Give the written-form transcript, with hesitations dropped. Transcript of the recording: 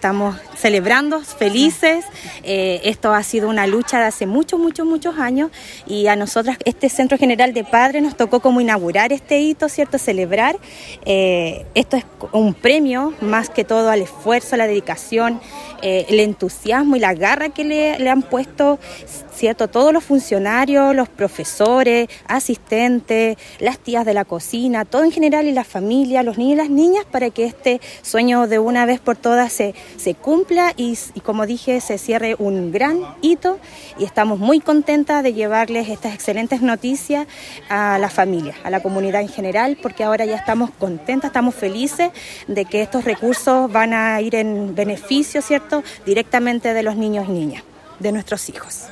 estamos celebrando, felices. Esto ha sido una lucha de hace muchos años y a nosotras, este Centro General de Padres, nos tocó como inaugurar este hito, ¿cierto? Celebrar. Esto es un premio más que todo al esfuerzo, a la dedicación, el entusiasmo y la garra que le han puesto, ¿cierto? Todos los funcionarios, los profesores, asistentes, las tías de la cocina, todo en general, y la familia, los niños y las niñas, para que este sueño de una vez por todas se cumpla y como dije, se cierre un gran hito, y estamos muy contentas de llevarles estas excelentes noticias a la familia, a la comunidad en general, porque ahora ya estamos contentas, estamos felices de que estos recursos van a ir en beneficio, ¿cierto?, directamente de los niños y niñas, de nuestros hijos.